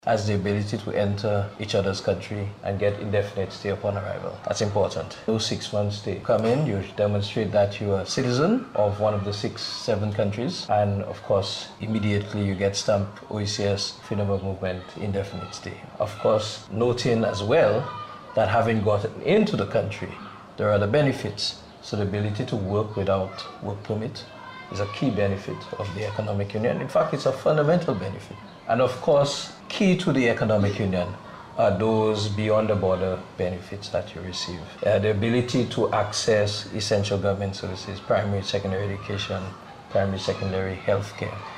has the ability to enter each other's country and get indefinite stay upon arrival. That's important. No 6 months stay. Come in, you demonstrate that you are a citizen of one of the 7 countries, and of course, immediately you get stamp OECS Freedom of Movement indefinite stay. Of course, noting as well that having gotten into the country, there are the benefits. So the ability to work without work permit is a key benefit of the economic union. In fact, it's a fundamental benefit. And of course, key to the economic union are those beyond the border benefits that you receive. The ability to access essential government services, primary, secondary education, primary, secondary healthcare.